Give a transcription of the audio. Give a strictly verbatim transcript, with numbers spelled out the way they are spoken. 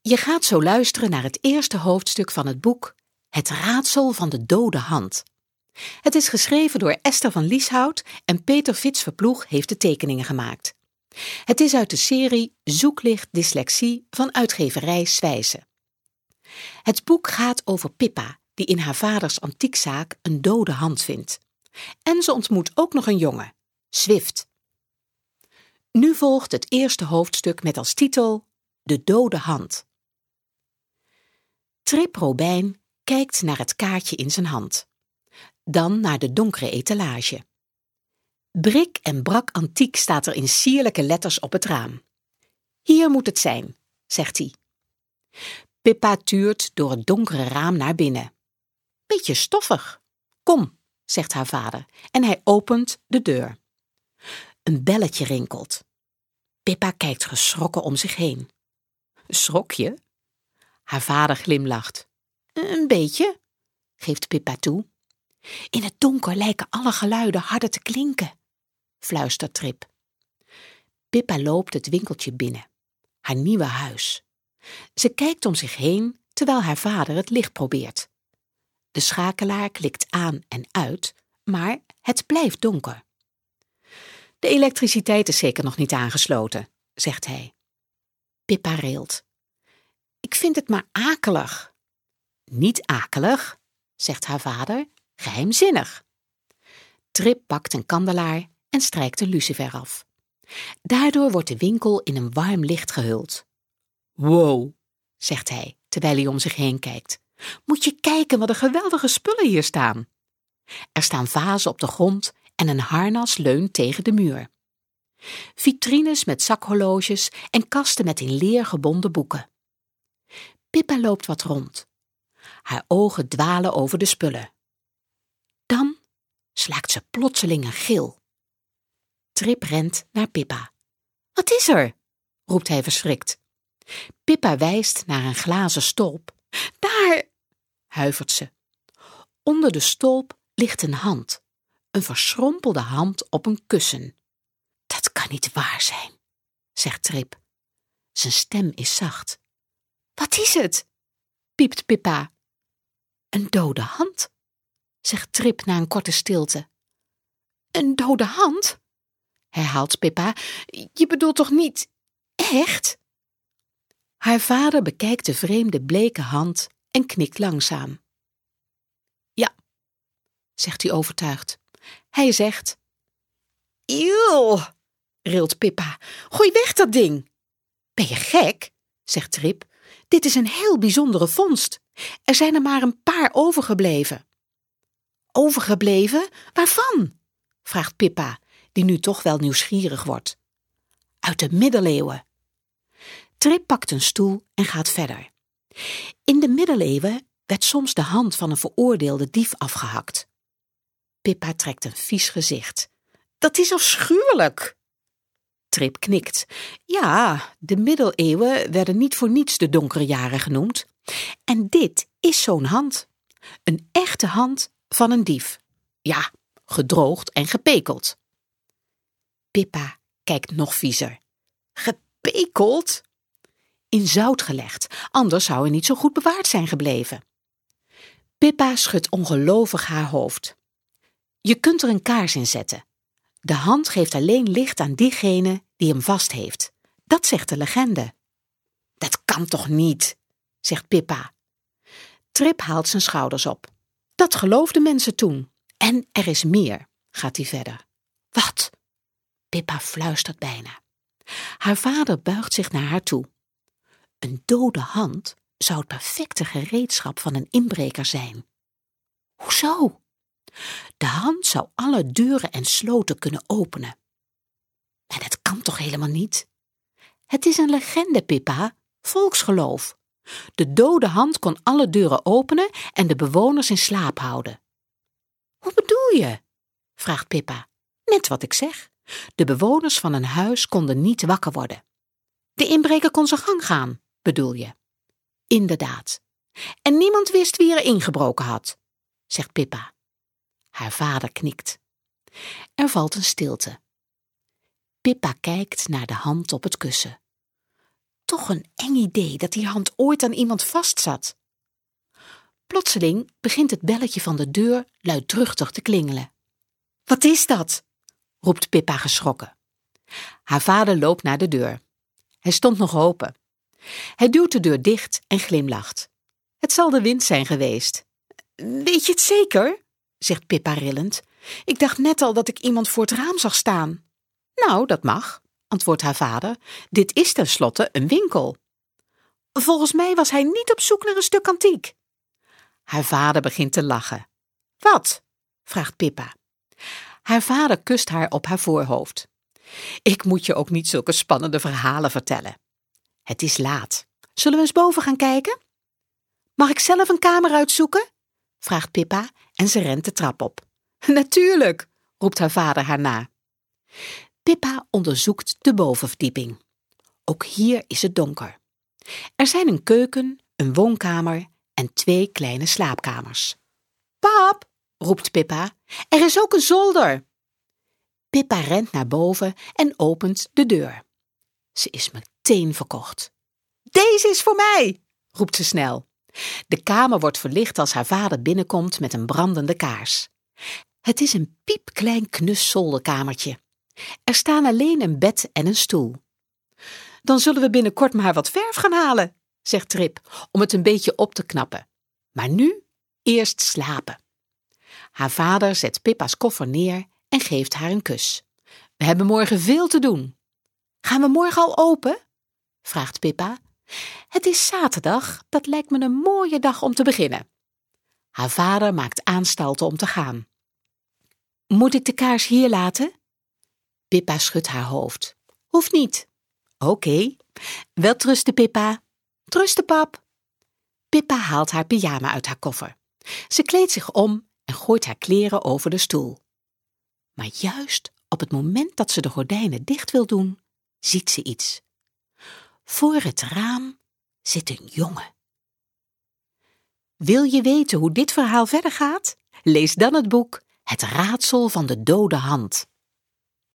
Je gaat zo luisteren naar het eerste hoofdstuk van het boek Het raadsel van de dode hand. Het is geschreven door Esther van Lieshout en Peter Fits-Verploeg heeft de tekeningen gemaakt. Het is uit de serie Zoeklicht Dyslexie van uitgeverij Zwijsen. Het boek gaat over Pippa, die in haar vaders antiekzaak een dode hand vindt. En ze ontmoet ook nog een jongen, Swift. Nu volgt het eerste hoofdstuk met als titel De dode hand. Trip Robijn kijkt naar het kaartje in zijn hand. Dan naar de donkere etalage. Brik en Brak Antiek staat er in sierlijke letters op het raam. Hier moet het zijn, zegt hij. Pippa tuurt door het donkere raam naar binnen. Beetje stoffig. Kom, zegt haar vader en hij opent de deur. Een belletje rinkelt. Pippa kijkt geschrokken om zich heen. Schrok je? Haar vader glimlacht. Een beetje, geeft Pippa toe. In het donker lijken alle geluiden harder te klinken, fluistert Trip. Pippa loopt het winkeltje binnen, haar nieuwe huis. Ze kijkt om zich heen terwijl haar vader het licht probeert. De schakelaar klikt aan en uit, maar het blijft donker. De elektriciteit is zeker nog niet aangesloten, zegt hij. Pippa rilt. Ik vind het maar akelig. Niet akelig, zegt haar vader, geheimzinnig. Trip pakt een kandelaar en strijkt een lucifer af. Daardoor wordt de winkel in een warm licht gehuld. Wow, zegt hij, terwijl hij om zich heen kijkt. Moet je kijken wat een geweldige spullen hier staan. Er staan vazen op de grond en een harnas leunt tegen de muur. Vitrines met zakhorloges en kasten met in leer gebonden boeken. Pippa loopt wat rond. Haar ogen dwalen over de spullen. Dan slaakt ze plotseling een gil. Trip rent naar Pippa. Wat is er? Roept hij verschrikt. Pippa wijst naar een glazen stolp. Daar, huivert ze. Onder de stolp ligt een hand. Een verschrompelde hand op een kussen. Dat kan niet waar zijn, zegt Trip. Zijn stem is zacht. Wat is het? Piept Pippa. Een dode hand, zegt Trip na een korte stilte. Een dode hand? Herhaalt Pippa. Je bedoelt toch niet echt? Haar vader bekijkt de vreemde bleke hand en knikt langzaam. Ja, zegt hij overtuigd. Hij zegt: Eeuw, rilt Pippa. Gooi weg dat ding. Ben je gek? Zegt Trip. Dit is een heel bijzondere vondst. Er zijn er maar een paar overgebleven. Overgebleven? Waarvan? Vraagt Pippa, die nu toch wel nieuwsgierig wordt. Uit de middeleeuwen. Trip pakt een stoel en gaat verder. In de middeleeuwen werd soms de hand van een veroordeelde dief afgehakt. Pippa trekt een vies gezicht. Dat is afschuwelijk. Trip knikt. Ja, de middeleeuwen werden niet voor niets de donkere jaren genoemd. En dit is zo'n hand. Een echte hand van een dief. Ja, gedroogd en gepekeld. Pippa kijkt nog viezer. Gepekeld? In zout gelegd, anders zou hij niet zo goed bewaard zijn gebleven. Pippa schudt ongelovig haar hoofd. Je kunt er een kaars in zetten. De hand geeft alleen licht aan diegene die hem vast heeft. Dat zegt de legende. Dat kan toch niet, zegt Pippa. Trip haalt zijn schouders op. Dat geloofden mensen toen. En er is meer, gaat hij verder. Wat? Pippa fluistert bijna. Haar vader buigt zich naar haar toe. Een dode hand zou het perfecte gereedschap van een inbreker zijn. Hoezo? De hand zou alle deuren en sloten kunnen openen. Maar dat kan toch helemaal niet? Het is een legende, Pippa, volksgeloof. De dode hand kon alle deuren openen en de bewoners in slaap houden. Hoe bedoel je? Vraagt Pippa. Net wat ik zeg. De bewoners van een huis konden niet wakker worden. De inbreker kon zijn gang gaan, bedoel je? Inderdaad. En niemand wist wie er ingebroken had, zegt Pippa. Haar vader knikt. Er valt een stilte. Pippa kijkt naar de hand op het kussen. Toch een eng idee dat die hand ooit aan iemand vastzat. Plotseling begint het belletje van de deur luidruchtig te klingelen. Wat is dat? Roept Pippa geschrokken. Haar vader loopt naar de deur. Hij stond nog open. Hij duwt de deur dicht en glimlacht. Het zal de wind zijn geweest. Weet je het zeker? Zegt Pippa rillend. Ik dacht net al dat ik iemand voor het raam zag staan. Nou, dat mag, antwoordt haar vader. Dit is tenslotte een winkel. Volgens mij was hij niet op zoek naar een stuk antiek. Haar vader begint te lachen. Wat? Vraagt Pippa. Haar vader kust haar op haar voorhoofd. Ik moet je ook niet zulke spannende verhalen vertellen. Het is laat. Zullen we eens boven gaan kijken? Mag ik zelf een kamer uitzoeken? Vraagt Pippa en ze rent de trap op. Natuurlijk, roept haar vader haar na. Pippa onderzoekt de bovenverdieping. Ook hier is het donker. Er zijn een keuken, een woonkamer en twee kleine slaapkamers. Pap, roept Pippa, er is ook een zolder. Pippa rent naar boven en opent de deur. Ze is meteen verkocht. Deze is voor mij, roept ze snel. De kamer wordt verlicht als haar vader binnenkomt met een brandende kaars. Het is een piepklein knus zolderkamertje. Er staan alleen een bed en een stoel. Dan zullen we binnenkort maar wat verf gaan halen, zegt Trip, om het een beetje op te knappen. Maar nu eerst slapen. Haar vader zet Pippa's koffer neer en geeft haar een kus. We hebben morgen veel te doen. Gaan we morgen al open? Vraagt Pippa. Het is zaterdag, dat lijkt me een mooie dag om te beginnen. Haar vader maakt aanstalten om te gaan. Moet ik de kaars hier laten? Pippa schudt haar hoofd. Hoeft niet. Oké. Okay. Welterusten, Pippa. Trusten, pap. Pippa haalt haar pyjama uit haar koffer. Ze kleedt zich om en gooit haar kleren over de stoel. Maar juist op het moment dat ze de gordijnen dicht wil doen, ziet ze iets. Voor het raam zit een jongen. Wil je weten hoe dit verhaal verder gaat? Lees dan het boek Het raadsel van de dode hand.